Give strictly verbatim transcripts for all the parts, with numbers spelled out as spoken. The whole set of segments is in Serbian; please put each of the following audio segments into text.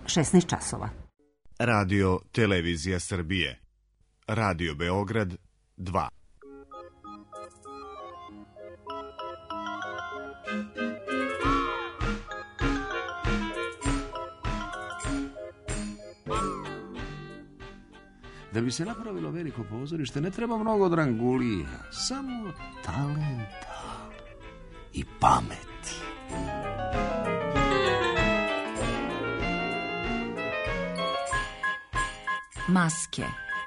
šesnaest časova. Radio Televizija Srbije. Radio Beograd dva. Da bi se napravilo veliko pozorište ne treba mnogo drangulija, samo talenta i pameti. Maske.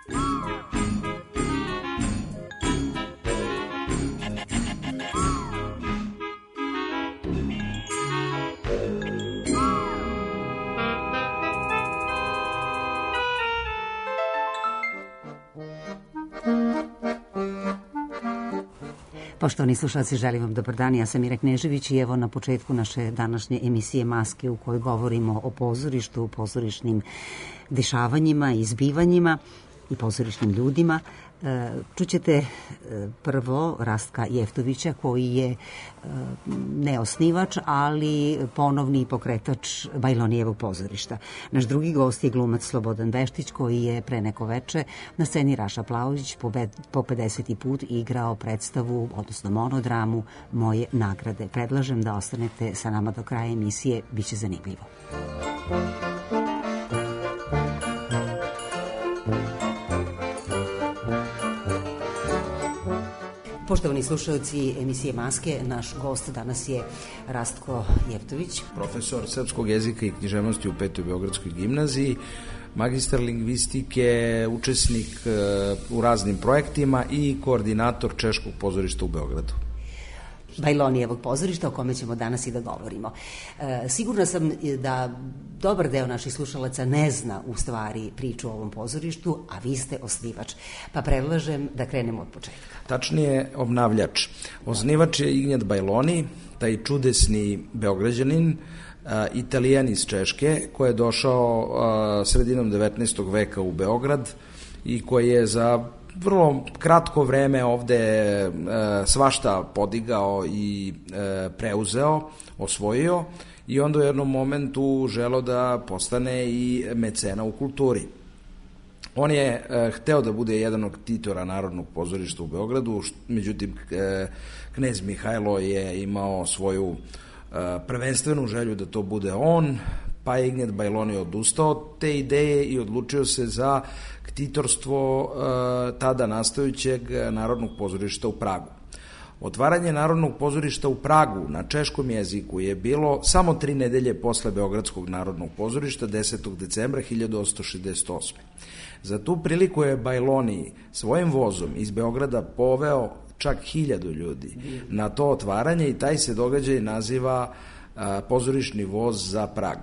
Poštovani slušalci, želim vam dobar dan. Ja sam Ira Knežević i evo na početku naše današnje emisije Maske u kojoj govorimo o pozorištu, pozorišnim dešavanjima i zbivanjima i pozorišnim ljudima. Čućete prvo Rastka Jeftovića koji je ne osnivač, ali ponovni pokretač Bajlonijevog pozorišta. Naš drugi gost je glumac Slobodan Veštić koji je pre neko veče na sceni Raša Plaović po pedeseti put igrao predstavu, odnosno monodramu Moje nagrade. Predlažem da ostanete sa nama do kraja emisije, bit će zanimljivo. Poštovani slušalci emisije Maske, naš gost danas je Rastko Jeftović. Profesor srpskog jezika i književnosti u Petoj Beogradskoj gimnaziji, magistar lingvistike, učesnik u raznim projektima i koordinator Češkog pozorišta u Beogradu. Bajlonijevog pozorišta o kome ćemo danas i da govorimo. E, sigurna sam da dobar deo naših slušalaca ne zna u stvari priču o ovom pozorištu, a vi ste osnivač. Pa predlažem da krenemo od početka. Tačnije, obnavljač. Osnivač je Ignjat Bajloni, taj čudesni Beograđanin, Italijan iz Češke, koji je došao sredinom devetnaestog veka u Beograd i koji je za vrlo kratko vreme ovde e, svašta podigao i e, preuzeo, osvojio i onda u jednom momentu želeo da postane i mecena u kulturi. On je e, hteo da bude jedan od titora Narodnog pozorišta u Beogradu, međutim e, knez Mihajlo je imao svoju e, prvenstvenu želju da to bude on, pa je Ignjat Bajloni odustao od te ideje i odlučio se za ktitorstvo e, tada nastajućeg Narodnog pozorišta u Pragu. Otvaranje Narodnog pozorišta u Pragu na češkom jeziku je bilo samo tri nedelje posle Beogradskog Narodnog pozorišta, desetog decembra hiljadu osamsto šezdeset osme. Za tu priliku je Bajloni svojim vozom iz Beograda poveo čak hiljadu ljudi na to otvaranje i taj se događaj naziva a, pozorišni voz za Prag.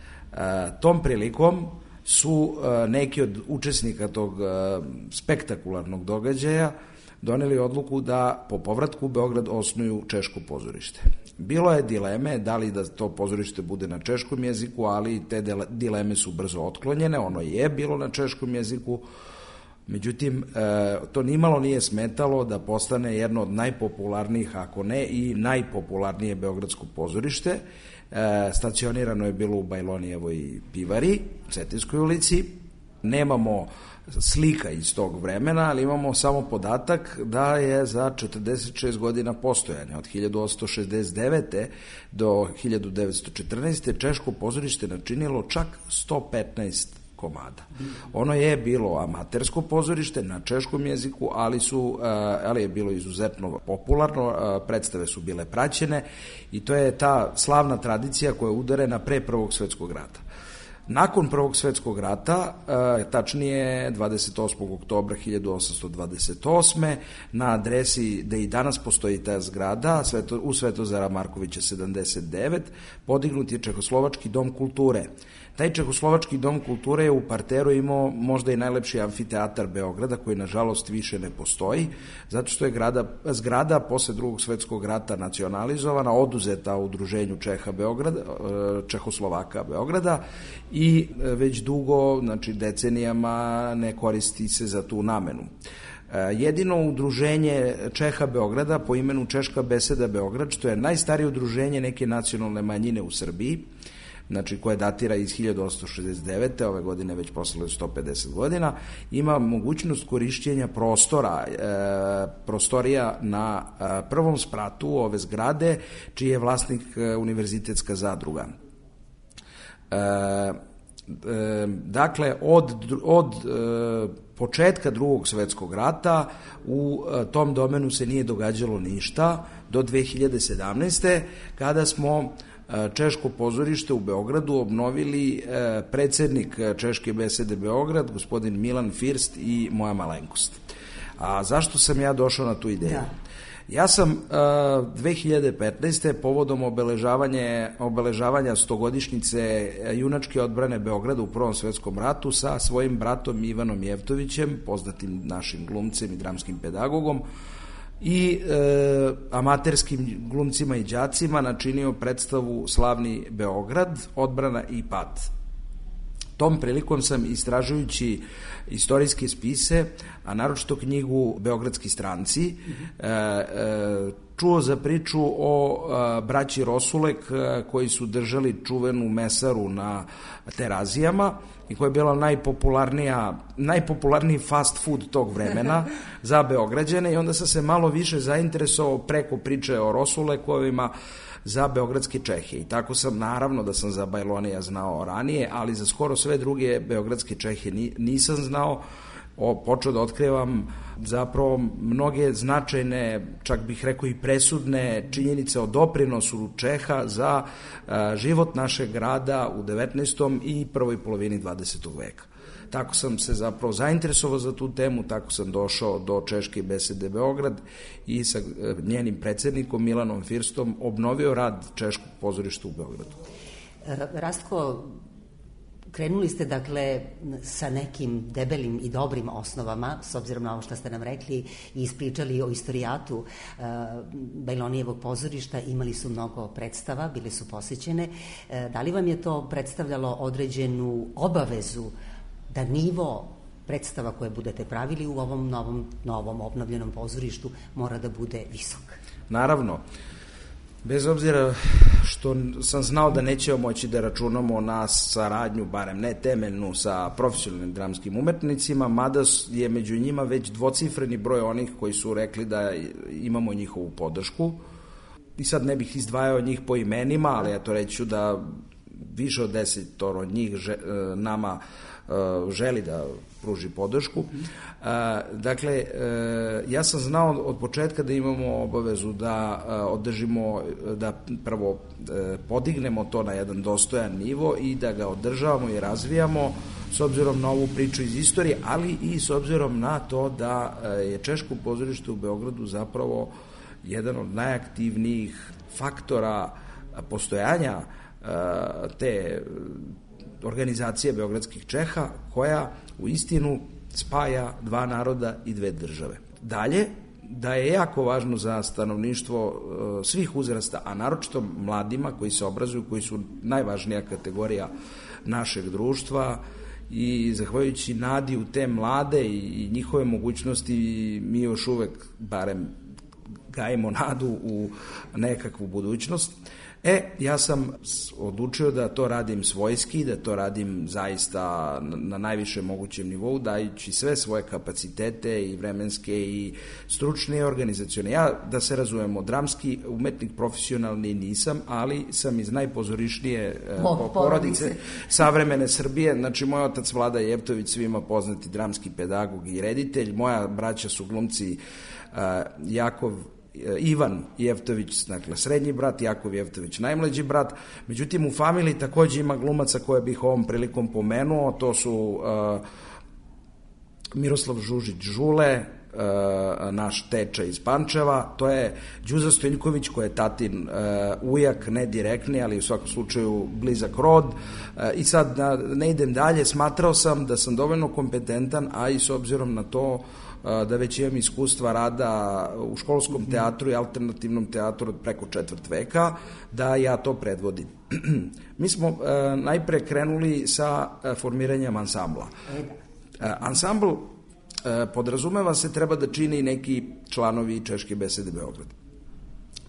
A, tom prilikom su a, neki od učesnika tog a, spektakularnog događaja doneli odluku da po povratku u Beograd osnuju Češko pozorište. Bilo je dileme da li da to pozorište bude na češkom jeziku, ali te dileme su brzo otklonjene, ono je bilo na češkom jeziku, međutim to nimalo nije smetalo da postane jedno od najpopularnijih, ako ne i najpopularnije beogradsko pozorište. Stacionirano je bilo u Bajlonijevoj pivari, u Cetinskoj ulici. Nemamo slika iz tog vremena, ali imamo samo podatak da je za četrdeset šest godina postojanja, od hiljadu osamsto šezdeset devete do hiljadu devetsto četrnaeste. Češko pozorište načinilo čak sto petnaest komada. Ono je bilo amatersko pozorište na češkom jeziku, ali, su, ali je bilo izuzetno popularno, predstave su bile praćene i to je ta slavna tradicija koja je udarena pre Prvog svetskog rata. Nakon Prvog svetskog rata, tačnije dvadeset osmog oktobra hiljadu osamsto dvadeset osme, na adresi gde i danas postoji ta zgrada, u Svetozara Markovića sedamdeset devet, podignut je Čehoslovački dom kulture. Taj Čehoslovački dom kulture je u parteru imao možda i najlepši amfiteatar Beograda, koji nažalost više ne postoji, zato što je grada, zgrada posle Drugog svetskog rata nacionalizovana, oduzeta udruženju Čeha Beograda, Čehoslovaka Beograda i već dugo, znači decenijama, ne koristi se za tu namenu. Jedino udruženje Čeha Beograda po imenu Češka beseda Beograd, što je najstarije udruženje neke nacionalne manjine u Srbiji, znači koja datira iz hiljadu osamsto šezdeset devete. ove godine već proslalo sto pedeset godina, ima mogućnost korišćenja prostora, e, prostorija na e, prvom spratu ove zgrade, čiji je vlasnik e, univerzitetska zadruga. E, e, dakle, od, od e, početka drugog svetskog rata u e, tom domenu se nije događalo ništa do dve hiljade sedamnaeste. kada smo Češko pozorište u Beogradu obnovili predsednik Češke besede Beograd, gospodin Milan First i moja malenkost. A zašto sam ja došao na tu ideju? Da. Ja sam dve hiljade petnaeste. povodom obeležavanja, obeležavanja stogodišnjice junačke odbrane Beograda u Prvom svetskom ratu sa svojim bratom Ivanom Jevtovićem, poznatim našim glumcem i dramskim pedagogom, i e, amaterskim glumcima i đacima načinio predstavu Slavni Beograd, odbrana i pad. Tom prilikom sam, istražujući istorijske spise, a naročito knjigu Beogradski stranci, e, e, čuo za priču o a, braći Rosulek a, koji su držali čuvenu mesaru na Terazijama i koja je bila najpopularnija, najpopularniji fast food tog vremena za Beograđane, i onda sam se malo više zainteresovao preko priče o Rosulekovima za beogradske Čehe. I tako sam, naravno da sam za Bajlonija znao ranije, ali za skoro sve druge beogradske Čehe nisam znao. O, počeo da otkrivam zapravo mnoge značajne, čak bih rekao i presudne činjenice o doprinosu Čeha za a, život našeg grada u devetnaestom i prvoj polovini dvadesetog veka. Tako sam se zapravo zainteresovao za tu temu, tako sam došao do Češke besede Beograd i sa njenim predsednikom Milanom Firstom obnovio rad Češkog pozorišta u Beogradu. Rastko, krenuli ste dakle sa nekim debelim i dobrim osnovama, s obzirom na ovo što ste nam rekli i ispričali o istorijatu uh, Bajlonijevog pozorišta. Imali su mnogo predstava, bile su posjećene. Uh, da li vam je to predstavljalo određenu obavezu da nivo predstava koje budete pravili u ovom novom, novom obnovljenom pozorištu mora da bude visok? Naravno. Bez obzira što sam znao da nećemo moći da računamo na saradnju, barem ne temeljnu, sa profesionalnim dramskim umetnicima, mada je među njima već dvocifreni broj onih koji su rekli da imamo njihovu podršku. I sad ne bih izdvajao njih po imenima, ali ja to reću da više od desetoro njih že, nama želi da pruži podršku. Dakle, ja sam znao od početka da imamo obavezu da održimo, da prvo podignemo to na jedan dostojan nivo i da ga održavamo i razvijamo s obzirom na ovu priču iz istorije, ali i s obzirom na to da je Češko pozorište u Beogradu zapravo jedan od najaktivnijih faktora postojanja te organizacije beogradskih Čeha, koja u istinu spaja dva naroda i dve države. Dalje, da je jako važno za stanovništvo svih uzrasta, a naročito mladima koji se obrazuju, koji su najvažnija kategorija našeg društva, i zahvaljujući nadi u te mlade i njihove mogućnosti mi još uvek barem gajimo nadu u nekakvu budućnost. E, ja sam odlučio da to radim svojski, da to radim zaista na najvišem mogućem nivou, dajući sve svoje kapacitete i vremenske i stručne i organizacione. Ja, da se razumemo, dramski umetnik profesionalni nisam, ali sam iz najpozorišnije po, porodice savremene Srbije. Znači, moj otac Vlada Jevtović, svima poznati dramski pedagog i reditelj, moja braća su glumci uh, Jakov Ivan Jevtović, dakle srednji brat, Jakov Jevtović najmlađi brat. Međutim, u familiji takođe ima glumaca koje bih ovom prilikom pomenuo. To su uh, Miroslav Žužić Žule, uh, naš teča iz Pančeva, to je Đuza Stojiljković koji je tatin uh, ujak, ne direktni, ali u svakom slučaju blizak rod. Uh, I sad da ne idem dalje, smatrao sam da sam dovoljno kompetentan, a i s obzirom na to da već imam iskustva rada u školskom teatru i alternativnom teatru od preko četvrt veka, da ja to predvodim. Mi smo uh, najpre krenuli sa uh, formiranjem ansambla. Uh, ansambl uh, podrazumeva se treba da čini neki članovi Češke besede Beograd.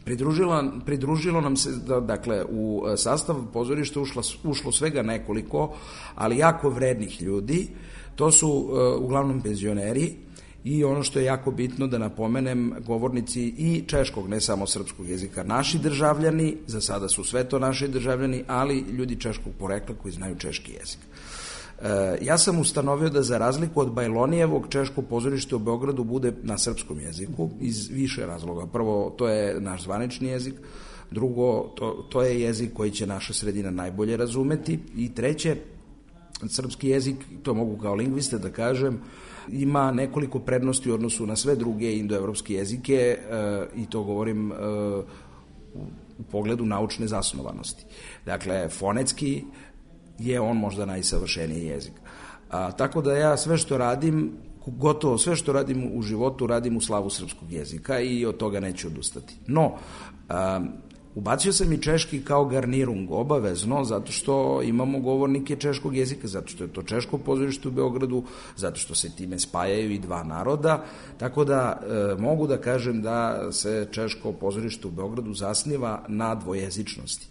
Pridružilo, pridružilo nam se, da, dakle, u sastav pozorišta ušla, ušlo svega nekoliko, ali jako vrednih ljudi. To su uh, uglavnom penzioneri i ono što je jako bitno da napomenem, govornici i češkog, ne samo srpskog jezika, naši državljani, za sada su sve to naši državljani, ali ljudi češkog porekla koji znaju češki jezik. Ja sam ustanovio da za razliku od Bajlonijevog, češko pozorište u Beogradu bude na srpskom jeziku iz više razloga. Prvo, to je naš zvanični jezik, drugo, to, to je jezik koji će naša sredina najbolje razumeti i treće, srpski jezik, to mogu kao lingviste da kažem, ima nekoliko prednosti u odnosu na sve druge indoevropske jezike e, i to govorim e, u, u pogledu naučne zasnovanosti. Dakle, fonetski je on možda najsavršeniji jezik. A, tako da ja sve što radim, gotovo sve što radim u životu, radim u slavu srpskog jezika i od toga neću odustati. No, a, ubacio sam i češki kao garnirung, obavezno, zato što imamo govornike češkog jezika, zato što je to češko pozorište u Beogradu, zato što se time spajaju i dva naroda, tako da e, mogu da kažem da se češko pozorište u Beogradu zasniva na dvojezičnosti.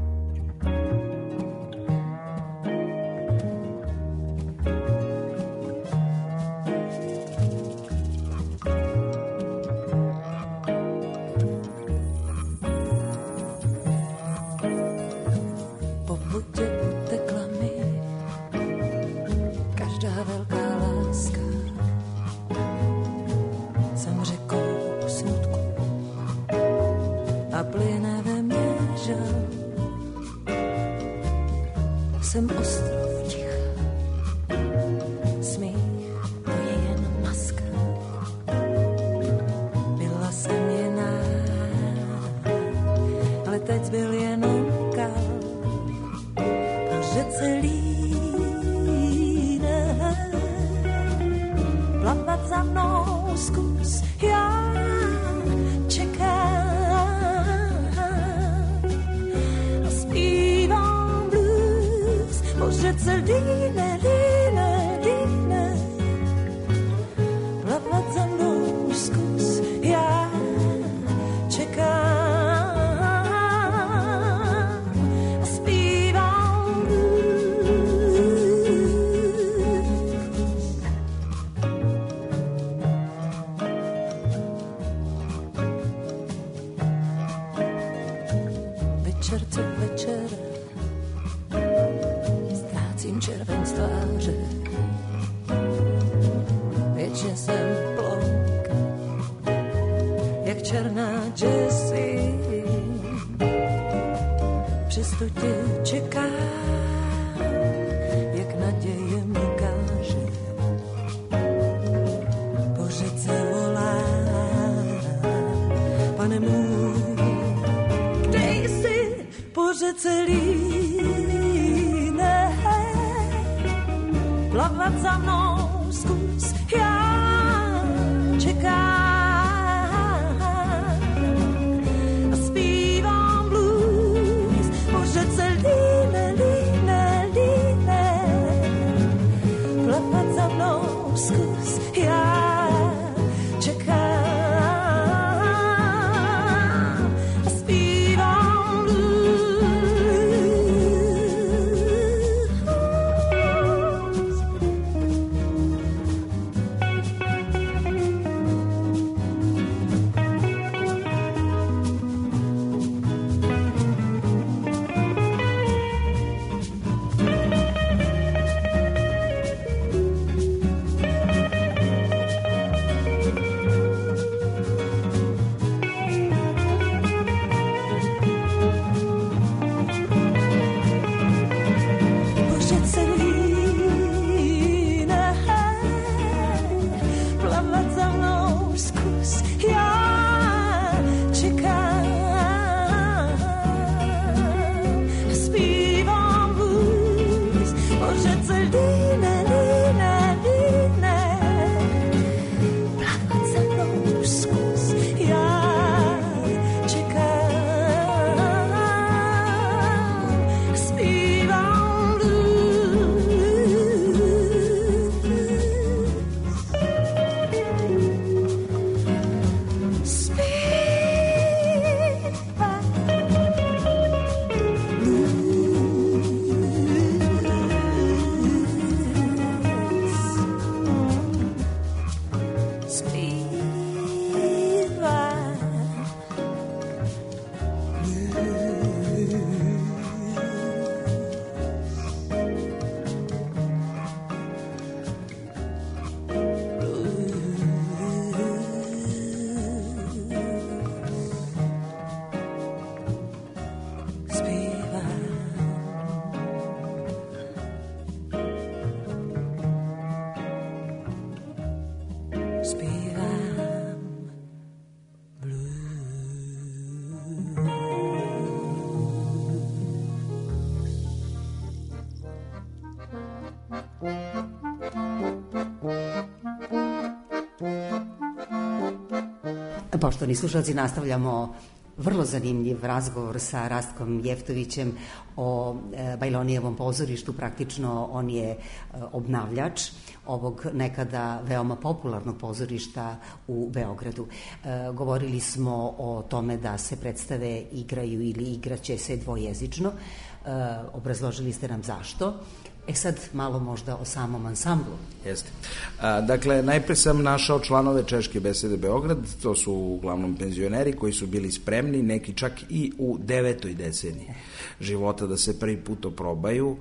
Jsem ostrov ticha, smích, to je jen maska. Byla jsem jiná, ale teď byl jenom kal. Že celý den plavat za mnou zkus, já čekám a zpívám. Že celý ne, líne, líne, plavat za mnou zkus, já čekám a zpívám večer co večer červen z tváře, věčně jsem plonk, jak černá Jessie. Přesto tě čekám, jak naděje mi káže. Po řece volá, pane můj, kde jsi? Po řece líne, plavat za mnou zkus, já čekám a zpívám blues, po řece líne, líne, líne, plavat za mnou zkus, já čekám a zpívám blues. Poštovani slušalci, nastavljamo vrlo zanimljiv razgovor sa Rastkom Jeftovićem o Bajlonijevom pozorištu. Praktično on je obnavljač ovog nekada veoma popularnog pozorišta u Beogradu. Govorili smo o tome da se predstave igraju ili igraće se dvojezično. Obrazložili ste nam zašto. E sad malo možda o samom ansamblu. Jeste. A, dakle, najpre sam našao članove Češke besede Beograd, to su uglavnom penzioneri koji su bili spremni, neki čak i u devetoj deceniji života da se prvi put oprobaju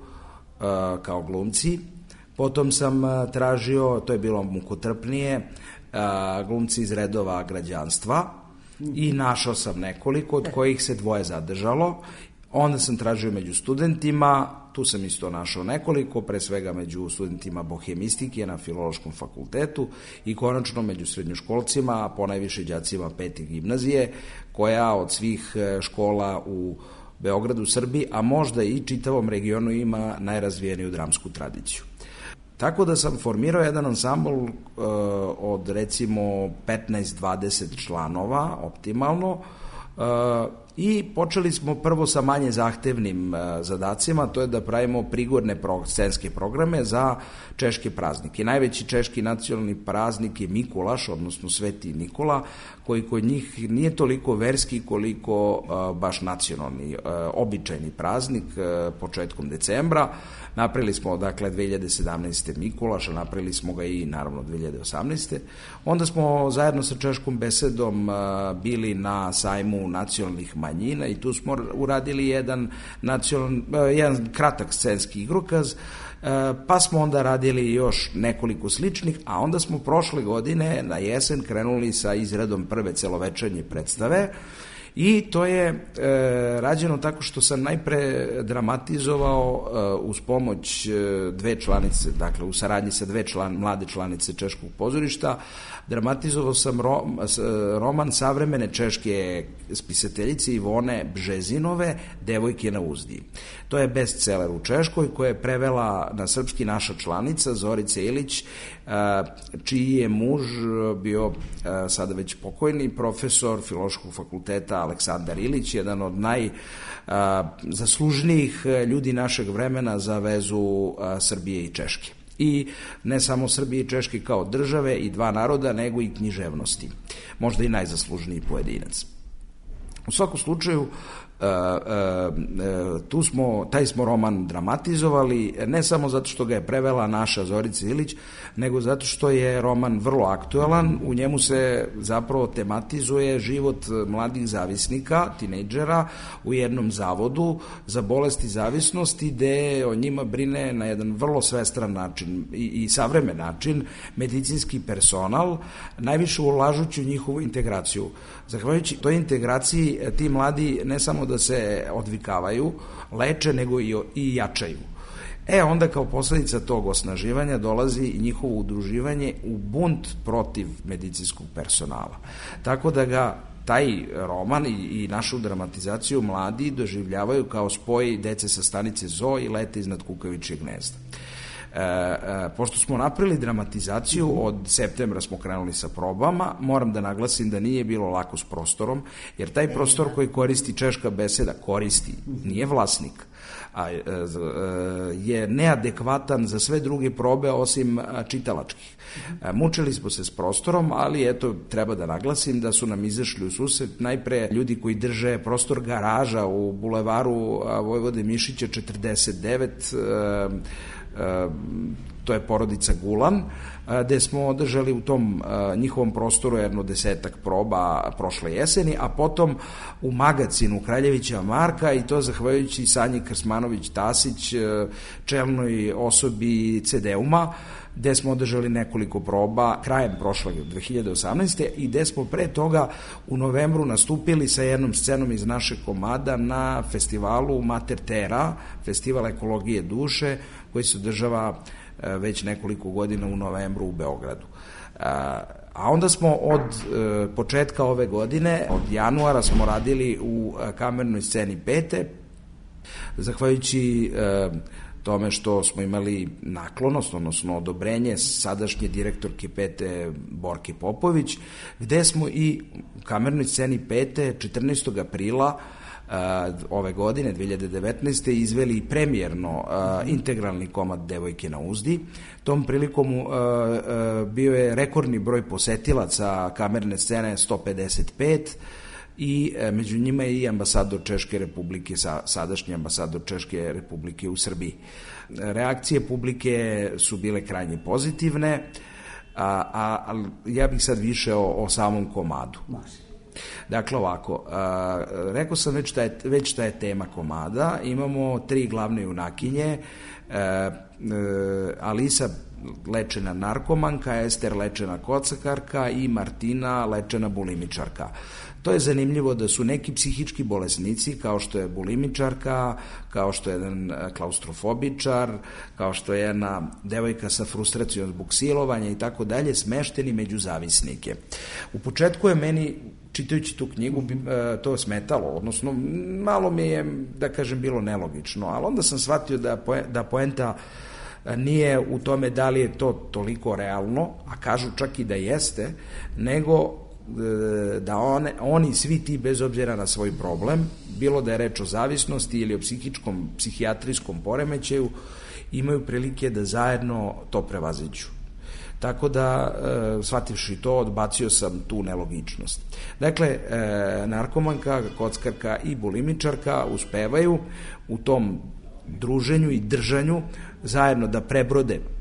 a, kao glumci. Potom sam a, tražio, to je bilo mukotrpnije, a, glumci iz redova građanstva i našao sam nekoliko, od kojih se dvoje zadržalo. Onda sam tražio među studentima, tu sam isto našao nekoliko, pre svega među studentima bohemistike na Filološkom fakultetu i konačno među srednjoškolcima, a ponajviše đacima pete gimnazije, koja od svih škola u Beogradu, Srbiji, a možda i čitavom regionu ima najrazvijeniju dramsku tradiciju. Tako da sam formirao jedan ansambl uh, od recimo petnaest dvadeset članova, optimalno, uh, i počeli smo prvo sa manje zahtevnim uh, zadacima, to je da pravimo prigorne pro, scenske programe za češke praznike. Najveći češki nacionalni praznik je Mikulaš, odnosno Sveti Nikola, koji kod njih nije toliko verski koliko uh, baš nacionalni, uh, običajni praznik uh, početkom decembra. Napravili smo, dakle, dve hiljade sedamnaeste. Mikulaša, napravili smo ga i, naravno, dve hiljade osamnaeste. Onda smo zajedno sa Češkom besedom uh, bili na sajmu nacionalnih manjina i tu smo uradili jedan, nacional, uh, jedan kratak scenski igrokaz, uh, pa smo onda radili još nekoliko sličnih, a onda smo prošle godine na jesen krenuli sa izradom prve celovečernje predstave. I to je e, rađeno tako što sam najpre dramatizovao e, uz pomoć e, dve članice, dakle u saradnji sa dve član, mlade članice Češkog pozorišta, dramatizovao sam ro, roman savremene češke spisateljice Ivone Bžezinove Devojke na uzdi. To je bestseller u Češkoj koje je prevela na srpski naša članica Zorica Ilić, čiji je muž bio sada već pokojni profesor Filološkog fakulteta Aleksandar Ilić, jedan od najzaslužnijih ljudi našeg vremena za vezu Srbije i Češke. I ne samo Srbije i Češke kao države i dva naroda, nego i književnosti. Možda i najzaslužniji pojedinac. U svakom slučaju, Uh, uh, uh, tu smo, taj smo roman dramatizovali, ne samo zato što ga je prevela naša Zorica Ilić, nego zato što je roman vrlo aktuelan, u njemu se zapravo tematizuje život mladih zavisnika, tinejdžera, u jednom zavodu za bolesti zavisnosti, gde o njima brine na jedan vrlo svestran način i, i savremen način medicinski personal, najviše ulažući u njihovu integraciju. Zahvaljujući toj integraciji, ti mladi ne samo da se odvikavaju, leče, nego i, i jačaju. E, onda kao posledica tog osnaživanja dolazi i njihovo udruživanje u bunt protiv medicinskog personala. Tako da ga taj roman i, i našu dramatizaciju mladi doživljavaju kao spoj dece sa stanice Zoo i Lete iznad kukavičjeg gnezda. E, e, pošto smo napravili dramatizaciju, od septembra smo krenuli sa probama, moram da naglasim da nije bilo lako s prostorom, jer taj prostor koji koristi Češka beseda, koristi, nije vlasnik, a, e, je neadekvatan za sve druge probe osim čitalačkih. E, mučili smo se s prostorom, ali eto, treba da naglasim da su nam izašli u susret najpre ljudi koji drže prostor garaža u bulevaru Vojvode Mišića četrdeset devet, e, Uh, to je porodica Gulan, uh, gde smo održali u tom uh, njihovom prostoru jedno desetak proba prošle jeseni, a potom u magacinu Kraljevića Marka, i to zahvaljujući Sanji Krsmanović-Tasić, uh, čelnoj osobi C D U-ma, gde smo održali nekoliko proba krajem prošle dve hiljade osamnaeste. i gde smo pre toga u novembru nastupili sa jednom scenom iz našeg komada na festivalu Mater Terra, festival ekologije duše, koji se održava već nekoliko godina u novembru u Beogradu. A onda smo od početka ove godine, od januara, smo radili u kamernoj sceni Pete, zahvaljujući tome što smo imali naklonost, odnosno odobrenje sadašnje direktorke Pete Borke Popović, gde smo i u kamernoj sceni Pete četrnaestog aprila ove godine, dve hiljade devetnaeste. izveli premijerno integralni komad Devojke na uzdi. Tom prilikom bio je rekordni broj posetilaca kamerne scene sto pedeset pet i među njima je i ambasador Češke republike, sadašnji ambasador Češke republike u Srbiji. Reakcije publike su bile krajnje pozitivne, a, a, a ja bih sad više o, o samom komadu. Dakle, ovako, a, rekao sam već šta, je, već šta je tema komada. Imamo tri glavne junakinje, a, a, Alisa lečena narkomanka, Ester lečena kocakarka i Martina lečena bulimičarka. To je zanimljivo da su neki psihički bolesnici, kao što je bulimičarka, kao što je jedan klaustrofobičar, kao što je jedna devojka sa frustracijom zbog silovanja i tako dalje, smešteni među zavisnike. U početku je meni, čitajući tu knjigu, to smetalo, odnosno malo mi je, da kažem, bilo nelogično, ali onda sam shvatio da, da poenta nije u tome da li je to toliko realno, a kažu čak i da jeste, nego da one, oni svi ti, bez obzira na svoj problem, bilo da je reč o zavisnosti ili o psihičkom, psihijatrijskom poremećaju, imaju prilike da zajedno to prevaziđu. Tako da, e, shvativši to, odbacio sam tu nelogičnost. Dakle, e, narkomanka, kockarka i bulimičarka uspevaju u tom druženju i držanju zajedno da prebrode e,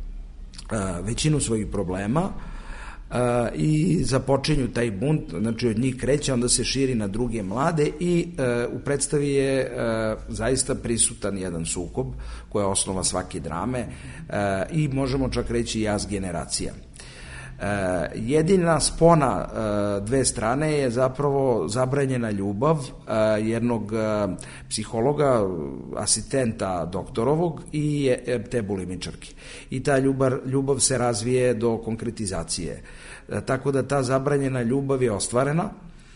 većinu svojih problema, Uh, i započinju taj bunt, znači od njih kreće, onda se širi na druge mlade i uh, u predstavi je uh, zaista prisutan jedan sukob koja je osnova svake drame uh, i možemo čak reći jaz generacija. Uh, jedina spona uh, dve strane je zapravo zabranjena ljubav uh, jednog uh, psihologa, asistenta doktorovog i uh, te bulimičarke. I ta ljubav, ljubav se razvije do konkretizacije. Uh, tako da ta zabranjena ljubav je ostvarena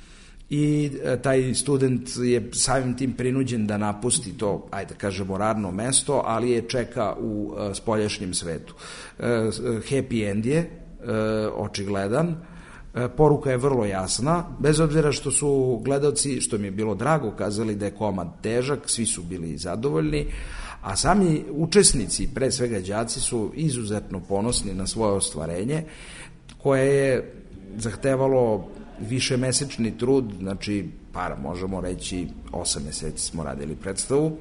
i uh, taj student je samim tim prinuđen da napusti to, ajde kažemo, radno mesto, ali je čeka u uh, spoljašnjem svetu. Uh, happy end je, očigledan, poruka je vrlo jasna, bez obzira što su gledaoci, što mi je bilo drago, kazali da je komad težak, svi su bili zadovoljni, a sami učesnici, pre svega đaci, su izuzetno ponosni na svoje ostvarenje, koje je zahtevalo višemesečni trud, znači, par, možemo reći, osam meseci smo radili predstavu.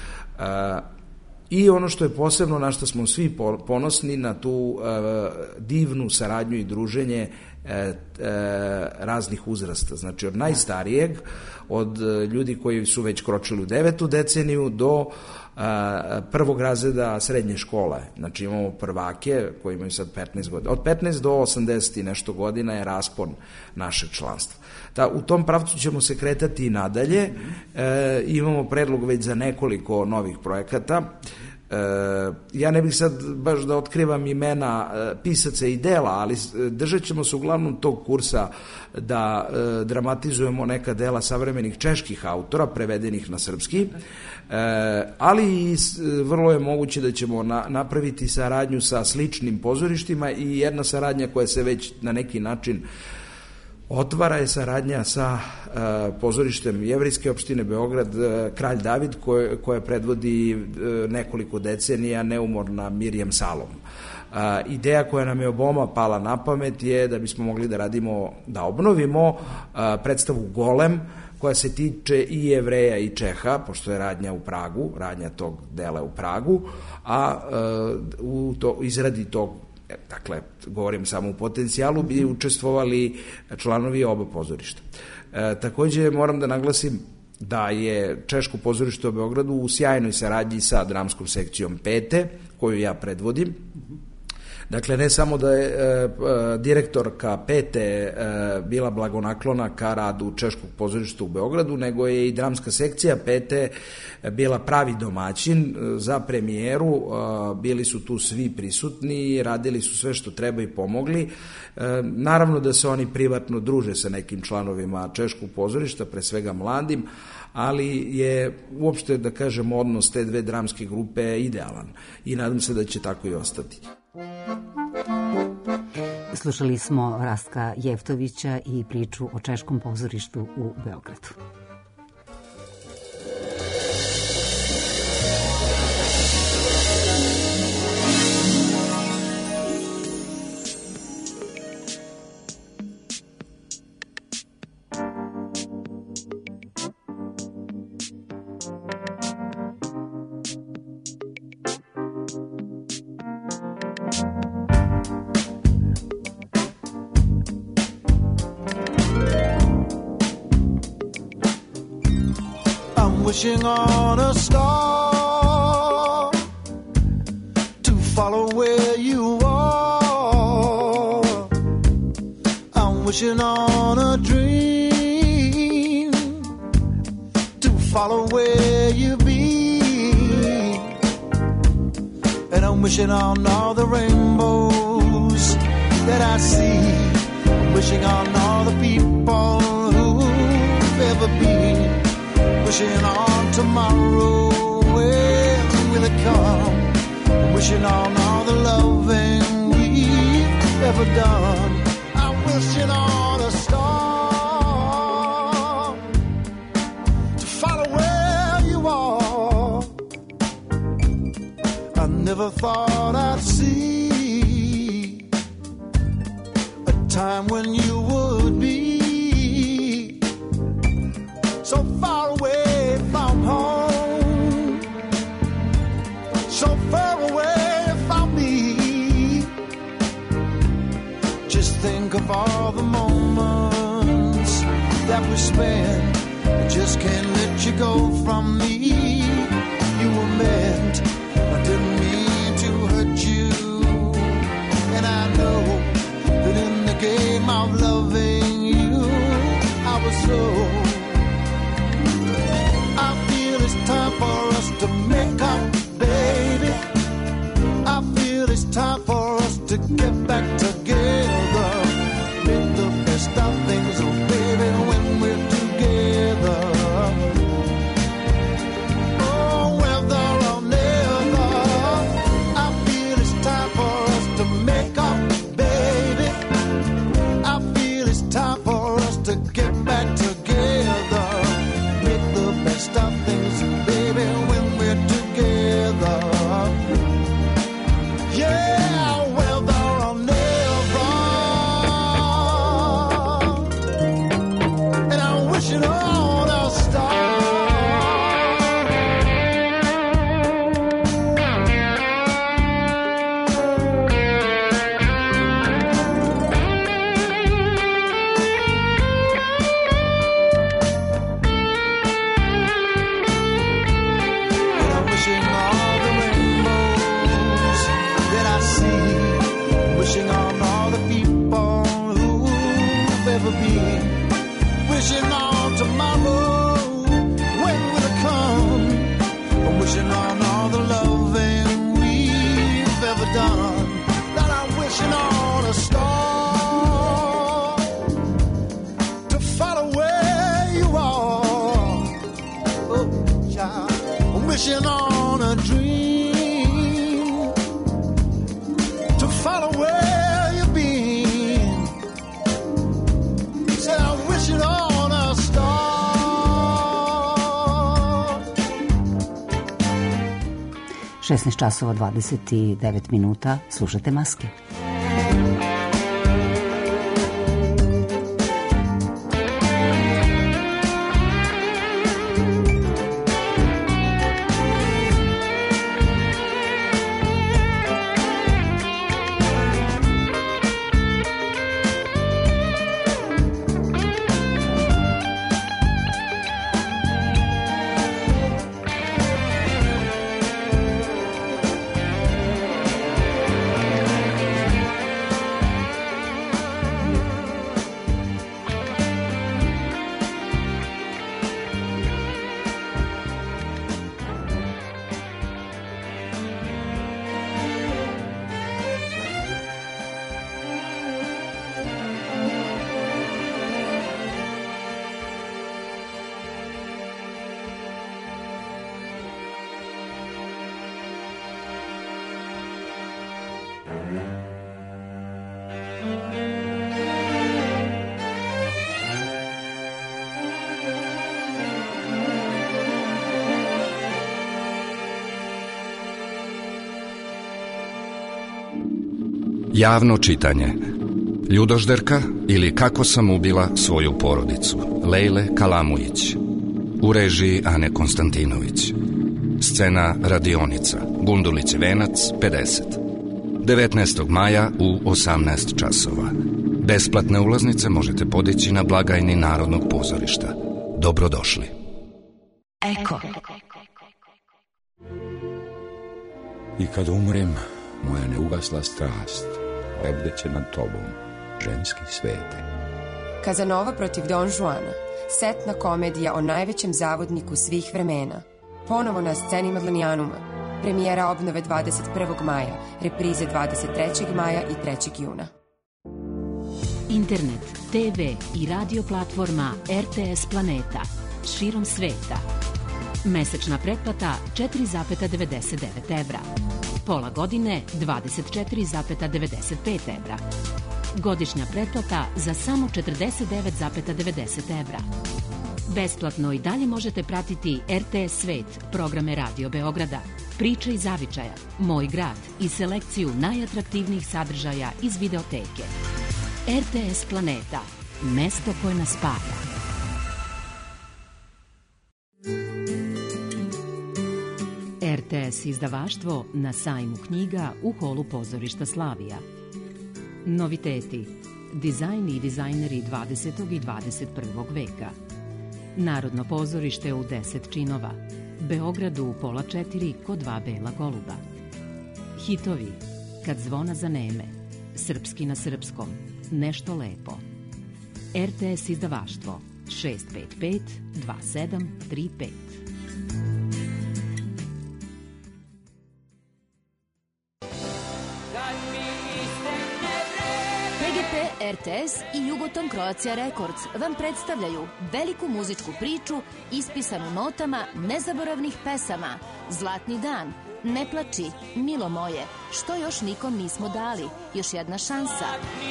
I ono što je posebno, na što smo svi ponosni, na tu uh, divnu saradnju i druženje uh, uh, raznih uzrasta. Znači od najstarijeg, od uh, ljudi koji su već kročili u devetu deceniju do uh, prvog razreda srednje škole. Znači imamo prvake koji imaju sad petnaest godina. Od petnaest do osamdeset i nešto godina je raspon našeg članstva. Ta, u tom pravcu ćemo se kretati i nadalje. E, imamo predlog već za nekoliko novih projekata. E, ja ne bih sad baš da otkrivam imena e, pisaca i dela, ali držat ćemo se uglavnom tog kursa da e, dramatizujemo neka dela savremenih čeških autora, prevedenih na srpski, e, ali i vrlo je moguće da ćemo na, napraviti saradnju sa sličnim pozorištima i jedna saradnja koja se već na neki način otvara je saradnja sa uh, pozorištem Jevrejske opštine Beograd, uh, Kralj David, koje, koje predvodi uh, nekoliko decenija neumorna Mirjam Salom. Uh, ideja koja nam je oboma pala na pamet je da bismo mogli da radimo, da obnovimo uh, predstavu Golem, koja se tiče i Jevreja i Čeha, pošto je radnja u Pragu, radnja tog dela u Pragu, a uh, u to, izradi tog, dakle, govorim samo u potencijalu, bi učestvovali članovi oba pozorišta. E, takođe moram da naglasim da je Češko pozorište u Beogradu u sjajnoj saradnji sa dramskom sekcijom Pete, koju ja predvodim. Dakle, ne samo da je e, direktorka Pete e, bila blagonaklona ka radu Češkog pozorišta u Beogradu, nego je i dramska sekcija Pete bila pravi domaćin za premijeru. E, bili su tu svi prisutni, radili su sve što treba i pomogli. E, naravno da se oni privatno druže sa nekim članovima Češkog pozorišta, pre svega mladim, ali je uopšte, da kažem, odnos te dve dramske grupe idealan i nadam se da će tako i ostati. Slušali smo Rastka Jeftovića i priču o Češkom pozorištu u Beogradu. Wishing on a star to follow where you are. I'm wishing on a dream to follow where you be. And I'm wishing on all the rainbows that I see. I'm wishing on all the people who've ever been. Wishing on tomorrow, when will it come? Wishing on all the loving we've ever done. I'm wishing on a star to follow where you are. I never thought I'd see a time when you would be so far away from home, so far away from me. Just think of all the moments that we spent. I just can't let you go from me. You were meant, I didn't mean to hurt you. And I know that in the game of loving you, I was so. Time for us to make up, baby. I feel it's time for us to get back together. Make the best of things, oh baby, when we're together. Oh, whether or never, I feel it's time for us to make up, baby. I feel it's time for us to get back together. Make the best of things, baby, when we're together. Yeah, whether or never. And I'm wishing on a star. Wishing on all the people who've ever been. Wishing on tomorrow, when will it come? I'm wishing on all the loving we've ever done. That I'm wishing on a star to follow where you are. Oh, child, I'm wishing on a dream to follow where you've been. Say I'm wishing on a star. šesnaest časova dvadeset devet minuta, slušate Maske. Javno čitanje. Ljudožderka ili Kako sam ubila svoju porodicu, Lejle Kalamujić. U režiji Ane Konstantinović. Scena radionica, Gundulić Venac, pedeset. devetnaestog maja u osamnaest časova. Besplatne ulaznice možete podići na blagajni Narodnog pozorišta. Dobrodošli. Eko. I kad umrem, moja neugasla strast lebdeće nad tobom, ženski svete. Kazanova protiv Don Juana, setna komedija o najvećem zavodniku svih vremena. Ponovo na sceni Madlenijanuma. Premijera obnove dvadeset prvog maja, reprize dvadeset trećeg maja i trećeg juna. Internet, te ve i radio platforma er te es Planeta. Širom sveta. Mesečna pretplata četiri zarez devedeset devet evra. Pola godine dvadeset četiri zarez devedeset pet evra. Godišnja pretplata za samo četrdeset devet zarez devedeset evra. Besplatno i dalje možete pratiti er te es Svet, programe Radio Beograda, Priče iz zavičaja, Moj grad i selekciju najatraktivnijih sadržaja iz videoteke. er te es Planeta, mesto koje nas spaja. er te es izdavaštvo na sajmu knjiga u holu pozorišta Slavija. Noviteti, dizajn i dizajneri dvadesetog i dvadeset prvog veka. Narodno pozorište u deset činova. Beogradu u pola četiri kod dva bela goluba. Hitovi, Kad zvona zaneme, Srpski na srpskom, Nešto lepo. er te es izdavaštvo šest pet pet dva sedam tri pet. er te es i Jugoton Croatia Records vam predstavljaju veliku muzičku priču ispisanu notama nezaboravnih pesama Zlatni dan, Ne plači, Milo moje, Što još nikom nismo dali, Još jedna šansa.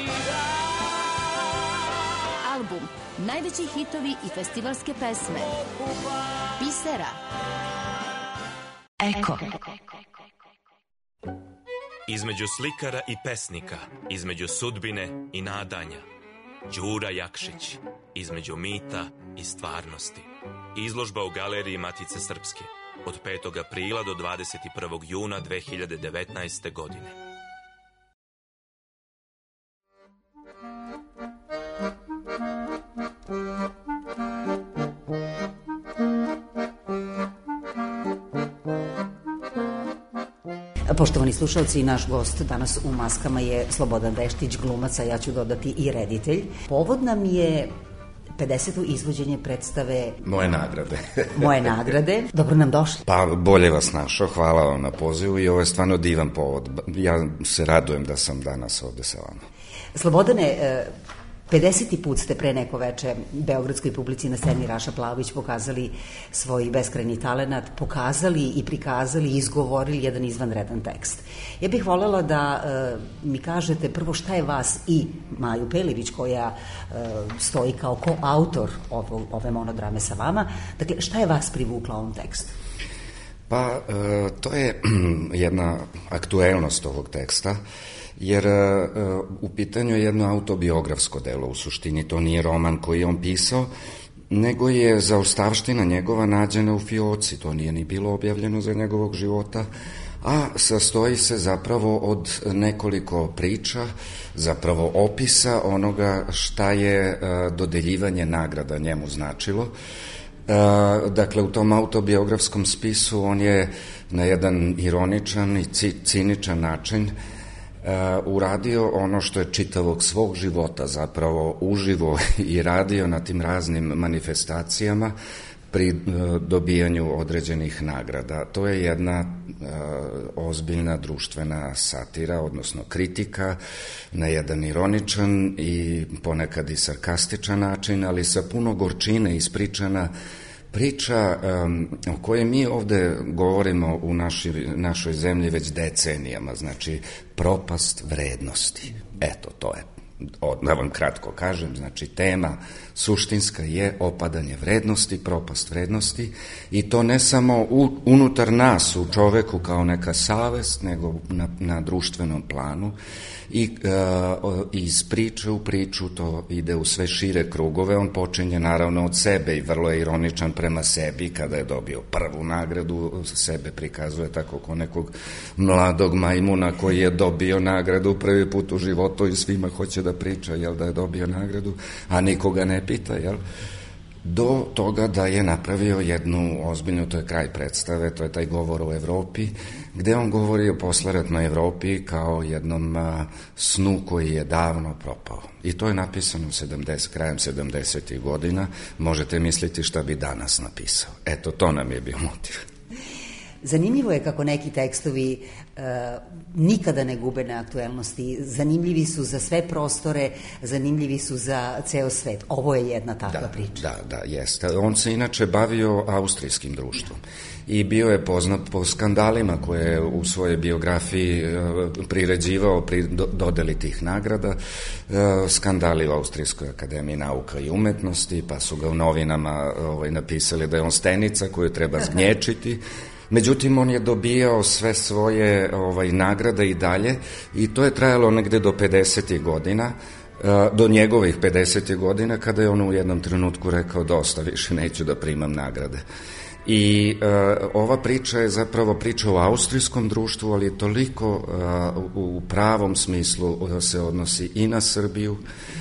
Album, najveći hitovi i festivalske pesme. Bisera. Eko. Između slikara i pesnika, između sudbine i nadanja. Đura Jakšić, između mita i stvarnosti. Izložba u Galeriji Matice Srpske od petog aprila do dvadeset prvog juna dve hiljade devetnaeste. godine. Poštovani slušalci, naš gost danas u maskama je Slobodan Veštić, glumac, a ja ću dodati i reditelj. Povod nam je pedeseto izvođenje predstave Moje nagrade. Moje nagrade. Dobro nam došli. Pa bolje vas našao, hvala vam na pozivu i ovo je stvarno divan povod. Ja se radujem da sam danas ovde sa vama. Slobodane, pedeseti put ste pre neko veče beogradskoj publici na sceni Raša Plavić pokazali svoj beskrajni talenat, pokazali i prikazali i izgovorili jedan izvanredan tekst. Ja bih voljela da e, mi kažete prvo šta je vas i Maju Pelivić, koja e, stoji kao koautor ove, ove monodrame sa vama, dakle šta je vas privukla ovom tekstu? Pa e, to je jedna aktuelnost ovog teksta, jer uh, u pitanju je jedno autobiografsko delo, u suštini to nije roman koji je on pisao, nego je zaostavština njegova nađena u fioci, to nije ni bilo objavljeno za njegovog života, a sastoji se zapravo od nekoliko priča, zapravo opisa onoga šta je uh, dodeljivanje nagrada njemu značilo. Uh, dakle, u tom autobiografskom spisu on je na jedan ironičan i ciničan način Uh, uradio ono što je čitavog svog života zapravo uživo i radio na tim raznim manifestacijama pri uh, dobijanju određenih nagrada. To je jedna uh, ozbiljna društvena satira, odnosno kritika na jedan ironičan i ponekad i sarkastičan način, ali sa puno gorčine ispričana priča um, o kojoj mi ovde govorimo u naši, našoj zemlji već decenijama, znači propast vrednosti. Eto, to je, da vam kratko kažem, znači tema suštinska je opadanje vrednosti, propast vrednosti, i to ne samo u, unutar nas, u čoveku kao neka savest, nego na, na društvenom planu. I uh, iz priče u priču to ide u sve šire krugove. On počinje naravno od sebe i vrlo je ironičan prema sebi. Kada je dobio prvu nagradu, sebe prikazuje tako kao nekog mladog majmuna koji je dobio nagradu prvi put u životu i svima hoće da priča, jel, da je dobio nagradu, a nikoga ne pita, jel? Do toga da je napravio jednu ozbiljnu, to je kraj predstave, to je taj govor o Evropi, gde on govori o posleratnoj Evropi kao jednom a, snu koji je davno propao. I to je napisano sedamdeset, krajem sedamdesetih godina. Možete misliti šta bi danas napisao. Eto, to nam je bio motiv. Zanimljivo je kako neki tekstovi uh, nikada ne gube na aktuelnosti. Zanimljivi su za sve prostore, zanimljivi su za ceo svet. Ovo je jedna takva da, priča. Da, da, jeste. On se inače bavio austrijskim društvom i bio je poznat po skandalima koje je u svojoj biografiji uh, priređivao pri do, dodeli tih nagrada. Uh, skandali u Austrijskoj akademiji nauka i umetnosti, pa su ga u novinama ovaj, napisali da je on stenica koju treba zgnječiti. Međutim, on je dobijao sve svoje ovaj, nagrade i dalje, i to je trajalo negde do pedesetih godina, do njegovih pedesetih godina, kada je on u jednom trenutku rekao dosta, više neću da primam nagrade. I uh, ova priča je zapravo priča o austrijskom društvu, ali je toliko uh, u pravom smislu uh, se odnosi i na Srbiju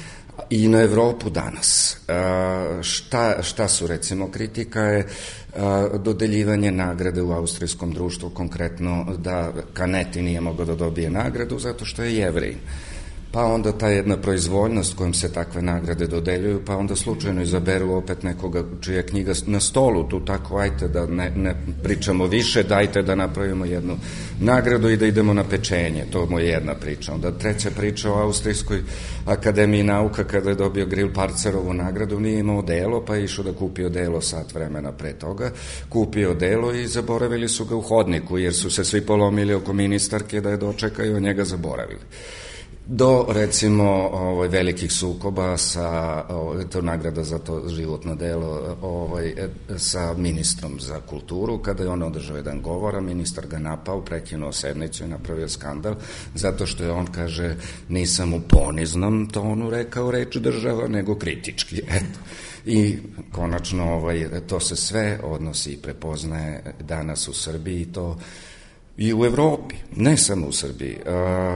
i na Evropu danas. Uh, šta, šta su, recimo, kritika je uh, dodeljivanje nagrade u austrijskom društvu, konkretno da Kaneti nije mogao da dobije nagradu zato što je Jevrej. Pa onda ta jedna proizvoljnost kojom se takve nagrade dodeljuju, pa onda slučajno izaberu opet nekoga čija je knjiga na stolu, tu tako, ajte da ne, ne pričamo više, dajte da napravimo jednu nagradu i da idemo na pečenje. To mu je jedna priča. Onda treća priča o Austrijskoj akademiji nauka, kada je dobio Gril Parcerovu nagradu, nije imao delo, pa je išao da kupio delo sat vremena pre toga, kupio delo i zaboravili su ga u hodniku, jer su se svi polomili oko ministarke da je dočekaju, a njega zaboravili. Do, recimo, ovaj, velikih sukoba sa, ovaj, to nagrada za to životno delo, ovaj, sa ministrom za kulturu, kada je on održao jedan govor, a ministar ga napao, prekinuo sednicu i napravio skandal, zato što je on, kaže, nisam u poniznom tonu rekao reč država, nego kritički, eto. I konačno, ovaj, to se sve odnosi i prepoznaje danas u Srbiji, to i u Evropi, ne samo u Srbiji. E,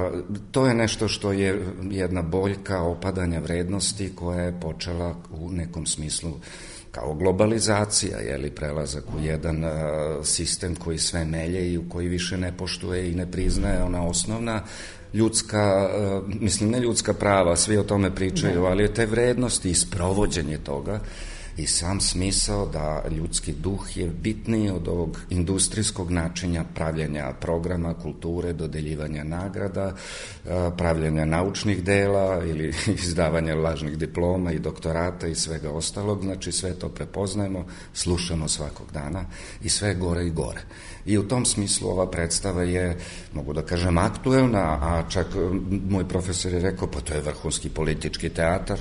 to je nešto što je jedna boljka opadanja vrednosti koja je počela u nekom smislu kao globalizacija, jeli, prelazak u jedan a, sistem koji sve melje i u koji više ne poštuje i ne priznaje ona osnovna ljudska, a, mislim ne ljudska prava, svi o tome pričaju, ne. Ali je te vrednosti i sprovođenje toga i sam smisao da ljudski duh je bitniji od ovog industrijskog načinja pravljenja programa, kulture, dodeljivanja nagrada, pravljenja naučnih dela ili izdavanja lažnih diploma i doktorata i svega ostalog. Znači sve to prepoznajemo, slušamo svakog dana i sve gore i gore. I u tom smislu ova predstava je, mogu da kažem, aktuelna, a čak moj profesor je rekao, pa to je vrhunski politički teatar.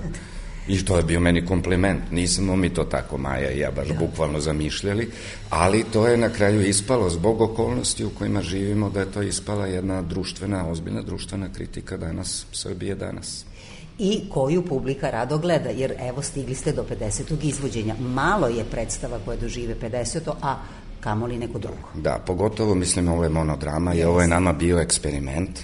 I to je bio meni kompliment. Nismo mi to tako, Maja i ja, baš ja. bukvalno zamišljali, ali to je na kraju ispalo zbog okolnosti u kojima živimo, da je to ispala jedna društvena, ozbiljna društvena kritika danas, Srbije danas. I koju publika rado gleda, jer evo stigli ste do pedesetog izvođenja. Malo je predstava koja dožive pedeseto, a kamoli neko drugo. Da, pogotovo, mislim, ovo je monodrama i ovo je nama bio eksperiment.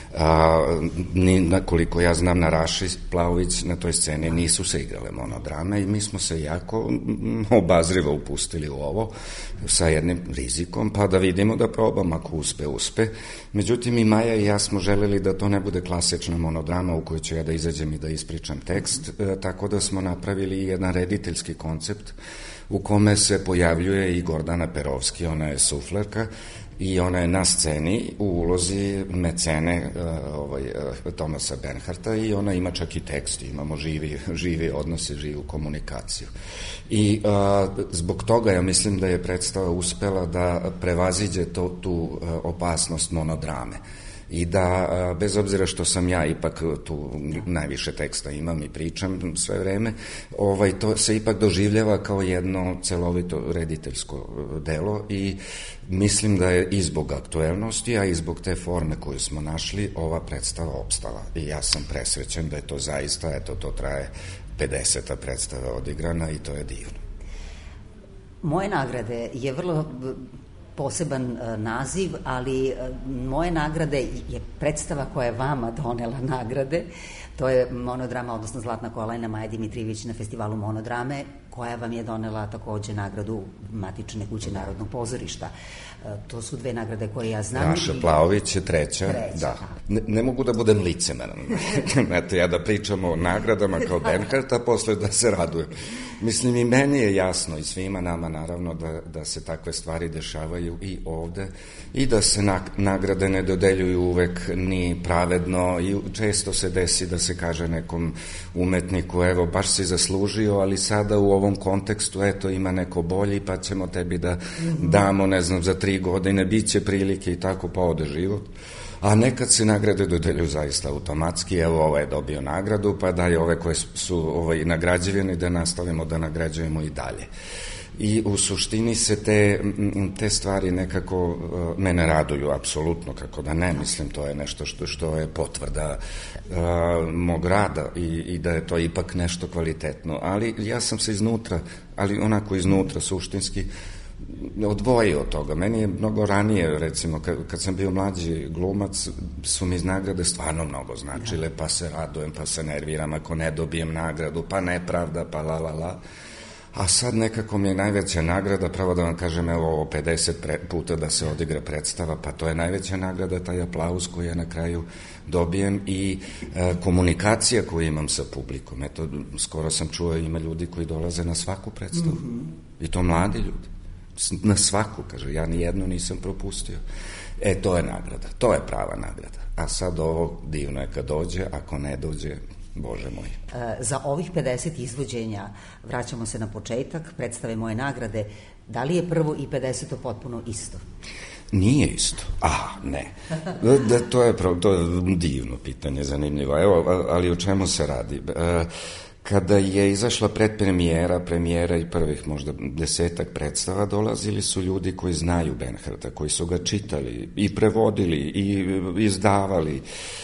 A, ni, koliko ja znam, na Raši Plavović na toj sceni nisu se igrale monodrame i mi smo se jako obazrivo upustili u ovo sa jednim rizikom, pa da vidimo, da probamo, ako uspe, uspe. Međutim, i Maja i ja smo želeli da to ne bude klasična monodrama u kojoj ću ja da izađem i da ispričam tekst, e, tako da smo napravili jedan rediteljski koncept u kome se pojavljuje i Gordana Perovski, ona je suflerka, i ona je na sceni u ulozi mecene ovaj, Thomasa Bernhardta i ona ima čak i tekst, imamo živi, živi odnos i živu komunikaciju. I a, zbog toga ja mislim da je predstava uspela da prevaziđe to, tu a, opasnost monodrame. I da, bez obzira što sam ja ipak tu najviše teksta imam i pričam sve vreme, ovaj, to se ipak doživljava kao jedno celovito rediteljsko delo i mislim da je i zbog aktuelnosti, a i zbog te forme koju smo našli, ova predstava opstala. I ja sam presrećen da je to zaista, eto, to traje pedeseta predstava odigrana i to je divno. Moje nagrade je vrlo poseban naziv, ali Moje nagrade je predstava koja je vama donela nagrade. To je monodrama, odnosno Zlatna kolajna Maja Dimitrijević na festivalu monodrame, koja vam je donela takođe nagradu Matične kuće Narodnog pozorišta. To su dve nagrade koje ja znam. Raša Plaović je treća. treća da. Ne, ne mogu da budem licemeran. Eto, ja da pričam o nagradama kao Bernhardt, a posle da se radujem. Mislim, i meni je jasno i svima nama naravno da, da se takve stvari dešavaju i ovde i da se nagrade ne dodeljuju uvek ni pravedno i često se desi da se kaže nekom umetniku, evo, baš si zaslužio, ali sada u ovom kontekstu, eto, ima neko bolji, pa ćemo tebi da damo, ne znam, za tri godine, bit će prilike i tako, pa ode život. A nekad se nagrade dodeljuju zaista automatski, evo, ovaj je dobio nagradu, pa daj ove koje su ovaj, nagrađivane da nastavimo da nagrađujemo i dalje. I u suštini se te, te stvari nekako uh, mene raduju, apsolutno, kako da ne, mislim, to je nešto što, što je potvrda uh, mog rada i, i da je to ipak nešto kvalitetno. Ali ja sam se iznutra, ali onako iznutra, suštinski, odvojio od toga. Meni je mnogo ranije, recimo, kad, kad sam bio mlađi glumac, su mi nagrade stvarno mnogo značile, pa se radujem, pa se nerviram ako ne dobijem nagradu, pa nepravda, pa la la la. A sad nekako mi je najveća nagrada, pravo da vam kažem, evo ovo pedeset pre, puta da se odigra predstava, pa to je najveća nagrada, taj aplauz koji ja na kraju dobijem i e, komunikacija koju imam sa publikom. Eto, skoro sam čuo, ima ljudi koji dolaze na svaku predstavu. Mm-hmm. I to mladi ljudi. Na svaku, kaže, ja ni jednu nisam propustio. E, to je nagrada, to je prava nagrada. A sad ovo divno je kad dođe, ako ne dođe, Bože moj. E, za ovih pedeset izvođenja, vraćamo se na početak, predstave Moje nagrade, da li je prvo i pedeseto potpuno isto? Nije isto. A, ne. Da, to, je, to je divno pitanje, zanimljivo. Evo, ali o čemu se radi? E, Kada je izašla predpremijera, premijera i prvih možda desetak predstava, dolazili su ljudi koji znaju Bernhardta, koji su ga čitali i prevodili i izdavali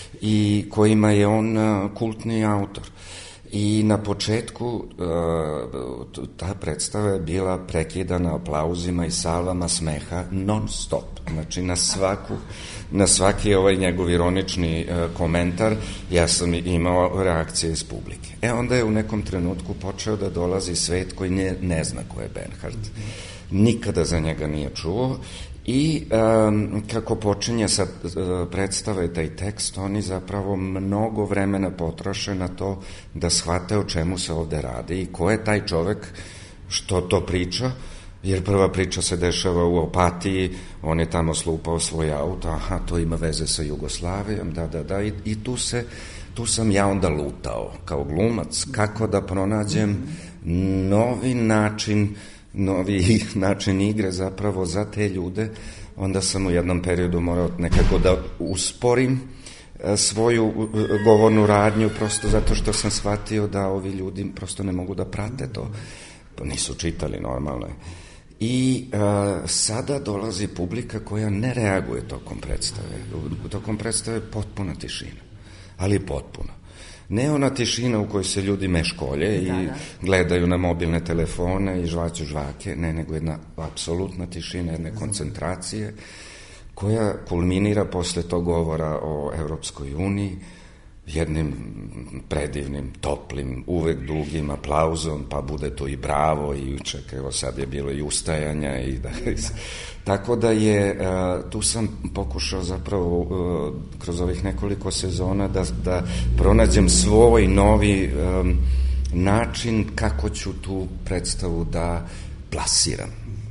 i kojima je on kultni autor. I na početku ta predstava je bila prekidana aplauzima i salvama smeha non stop. Znači na svaku, na svaki ovaj njegov ironični komentar ja sam imao reakcije iz publike. E onda je u nekom trenutku počeo da dolazi svet koji ne, ne zna ko je Bernhardt. Nikada za njega nije čuo. I um, kako počinje sa uh, predstave taj tekst, oni zapravo mnogo vremena potroše na to da shvate o čemu se ovde radi i ko je taj čovek što to priča, jer prva priča se dešava u Opatiji, on je tamo slupao svoj auto, aha, to ima veze sa Jugoslavijom, da, da, da, i, i tu se, tu sam ja onda lutao kao glumac, kako da pronađem novi način novi način igre zapravo za te ljude. Onda sam u jednom periodu morao nekako da usporim svoju govornu radnju, prosto zato što sam shvatio da ovi ljudi prosto ne mogu da prate to, pa nisu čitali normalno. I a, sada dolazi publika koja ne reaguje tokom predstave. U tokom predstave je potpuna tišina, ali potpuna. Ne ona tišina u kojoj se ljudi meškolje i da, da. gledaju na mobilne telefone i žvaću žvake, ne, nego jedna apsolutna tišina, jedne koncentracije koja kulminira posle tog govora o Evropskoj uniji jednim predivnim, toplim, uvek dugim aplauzom, pa bude to i bravo i čak, evo sad je bilo i ustajanja i da... Tako da je, tu sam pokušao zapravo kroz ovih nekoliko sezona da, da pronađem svoj novi um, način kako ću tu predstavu da plasiram.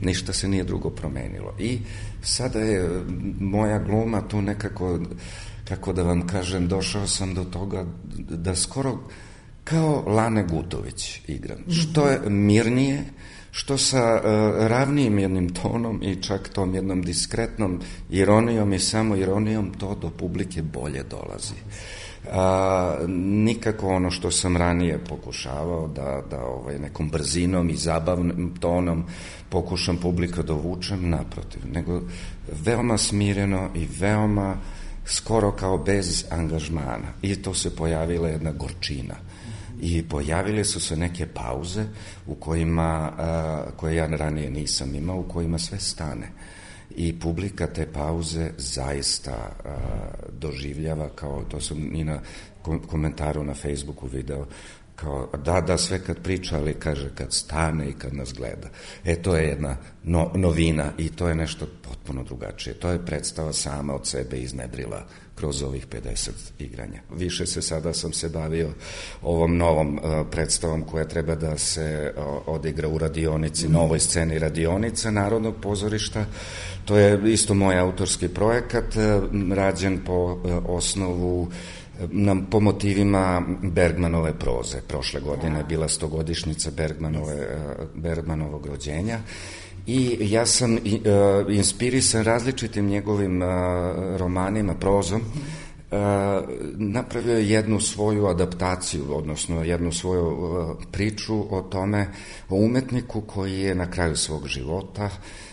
ništa se nije drugo promenilo. I sada je moja gluma tu nekako, kako da vam kažem, došao sam do toga da skoro kao Lane Gutović igram. Što je mirnije, što sa uh, ravnijim jednim tonom i čak tom jednom diskretnom ironijom i samo ironijom to do publike bolje dolazi. A, nikako ono što sam ranije pokušavao da, da ovaj, nekom brzinom i zabavnim tonom pokušam publiku da uvučem, naprotiv, nego veoma smireno i veoma skoro kao bez angažmana. I to se pojavila jedna gorčina. I pojavile su se neke pauze u kojima, a, koje ja ranije nisam imao, u kojima sve stane. I publika te pauze zaista a, doživljava kao, to sam i na komentaru na Facebooku video, kao da, da, sve kad priča, ali kaže kad stane i kad nas gleda. E, to je jedna no, novina i to je nešto potpuno drugačije. To je predstava sama od sebe iznedrila kroz ovih pedeset igranja. Više se sada sam se bavio ovom novom uh, predstavom koja treba da se uh, odigra u radionici, novoj sceni radionica Narodnog pozorišta. To je isto moj autorski projekat, uh, rađen po uh, osnovu nam po motivima Bergmanove proze. Prošle godine je bila stogodišnjica Bergmanove, Bergmanovog rođenja i ja sam uh, inspirisan različitim njegovim uh, romanima, prozom, uh, napravio jednu svoju adaptaciju, odnosno jednu svoju uh, priču o tome, o umetniku koji je na kraju svog života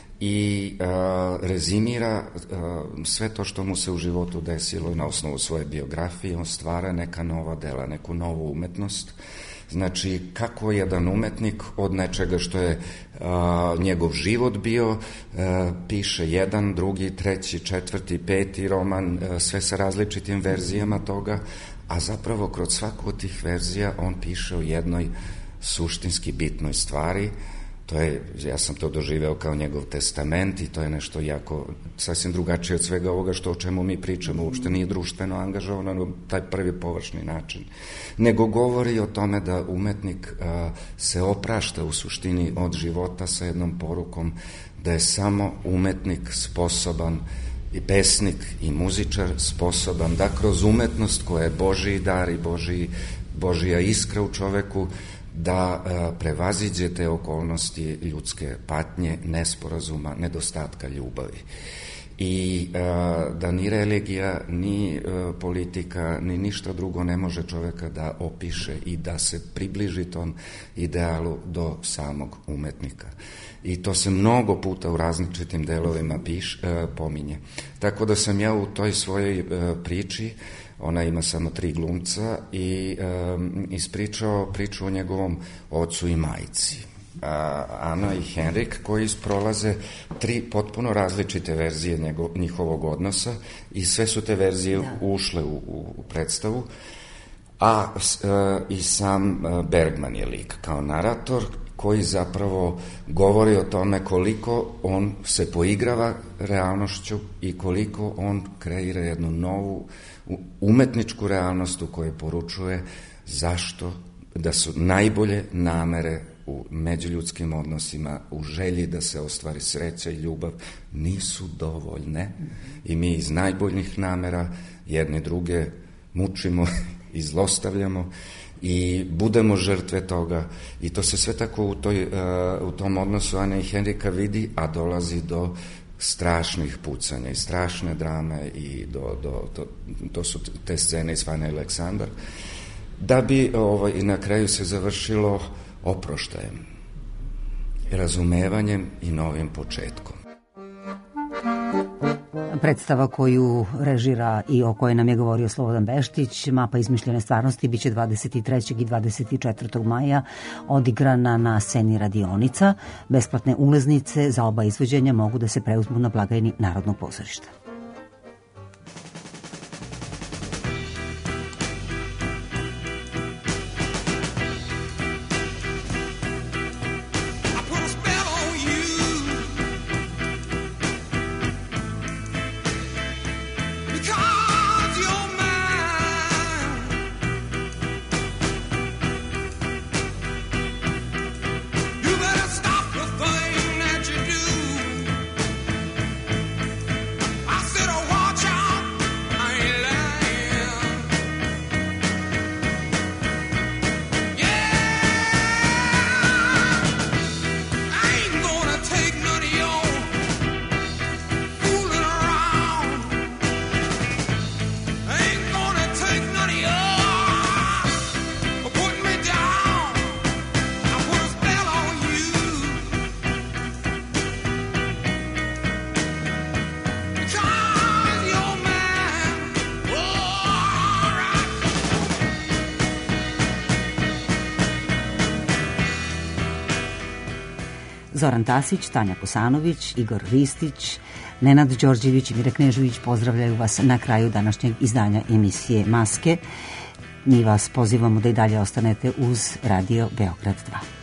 i uh, rezimira uh, sve to što mu se u životu desilo na osnovu svoje biografije. On stvara neka nova dela, neku novu umetnost. Znači, kako jedan umetnik od nečega što je uh, njegov život bio, uh, piše jedan, drugi, treći, četvrti, peti roman, uh, sve sa različitim verzijama toga, a zapravo kroz svaku od tih verzija on piše o jednoj suštinski bitnoj stvari. To je, ja sam to doživeo kao njegov testament i to je nešto jako, sasvim drugačije od svega ovoga što o čemu mi pričamo, uopšte nije društveno angažovano na taj prvi površni način, nego govori o tome da umetnik a, se oprašta u suštini od života sa jednom porukom da je samo umetnik sposoban i pesnik i muzičar sposoban da kroz umetnost koja je Božiji dar i Božiji, Božija iskra u čoveku da a, prevaziđe te okolnosti ljudske patnje, nesporazuma, nedostatka ljubavi. I a, da ni religija, ni a, politika, ni ništa drugo ne može čoveka da opiše i da se približi tom idealu do samog umetnika. I to se mnogo puta u različitim delovima piš, a, pominje. Tako da sam ja u toj svojoj a, priči, ona ima samo tri glumca, i um, ispričao priču o njegovom ocu i majci. Uh, Ana i Henrik, koji prolaze tri potpuno različite verzije njegov, njihovog odnosa i sve su te verzije da. ušle u, u, u predstavu. A uh, i sam uh, Bergman je lik kao narator koji zapravo govori o tome koliko on se poigrava realnošću i koliko on kreira jednu novu umetničku realnost u kojoj poručuje zašto da su najbolje namere u međuljudskim odnosima, u želji da se ostvari sreća i ljubav, nisu dovoljne i mi iz najboljih namera jedni druge mučimo i zlostavljamo i budemo žrtve toga i to se sve tako u, toj, uh, u tom odnosu Ane i Henrika vidi, a dolazi do strašnih pucanja i strašne drame i do, do, to, to su te scene iz Fane i Aleksandar, da bi ovaj, na kraju se završilo oproštajem, razumevanjem i novim početkom. Predstava koju režira i o kojoj nam je govorio Slobodan Beštić, Mapa izmišljene stvarnosti, biće dvadeset trećeg i dvadeset četvrtog maja odigrana na sceni radionica. Besplatne ulaznice za oba izvođenja mogu da se preuzmu na blagajni Narodnog pozorišta. You better stop the thing that you do. Zoran Tasić, Tanja Kosanović, Igor Ristić, Nenad Đorđević i Mira Knežević pozdravljaju vas na kraju današnjeg izdanja emisije Maske. Mi vas pozivamo da i dalje ostanete uz Radio Beograd dva.